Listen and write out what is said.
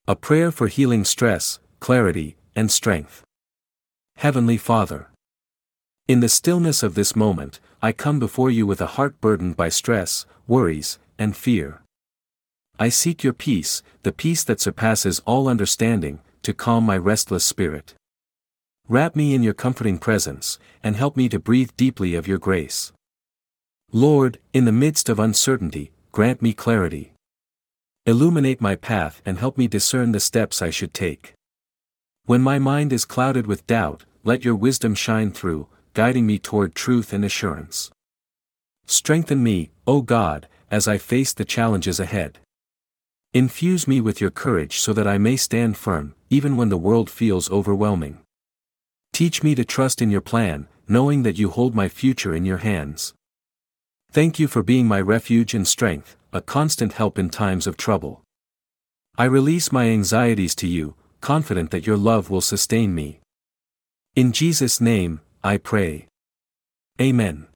A prayer for healing stress, clarity, and strength. Heavenly Father, in the stillness of this moment, I come before you with a heart burdened by stress, worries, and fear. I seek your peace, the peace that surpasses all understanding, to calm my restless spirit. Wrap me in your comforting presence, and help me to breathe deeply of your grace. Lord, in the midst of uncertainty, grant me clarity. Illuminate my path and help me discern the steps I should take. When my mind is clouded with doubt, let your wisdom shine through, guiding me toward truth and assurance. Strengthen me, O God, as I face the challenges ahead. Infuse me with your courage so that I may stand firm, even when the world feels overwhelming. Teach me to trust in your plan, knowing that you hold my future in your hands. Thank you for being my refuge and strength, a constant help in times of trouble. I release my anxieties to you, confident that your love will sustain me. In Jesus' name, I pray. Amen.